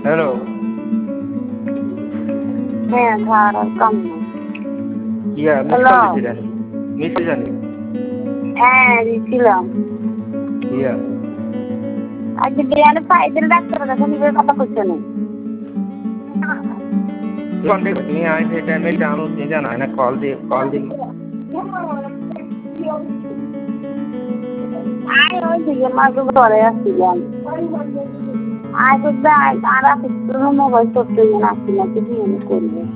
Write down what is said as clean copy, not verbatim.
Hello. হ্যাঁ ঘর কম ইয়া মিস কল দিছিলেন মিস জানি হ্যাঁ দিছিলাম ইয়া আজকে বিয়ানে পাইদের ডাক্তারের কাছে নিয়ে কথা কইছে না কন্টাক্ট তুমি আই সেই টাইমে জানো তুমি জানা না কল দিন আয় ওই দিকে মাঝে ঘরে আসছিলাম আয় তো আর আসছিল মোবাইল করতে আসছি না কি বিয়ানে করবে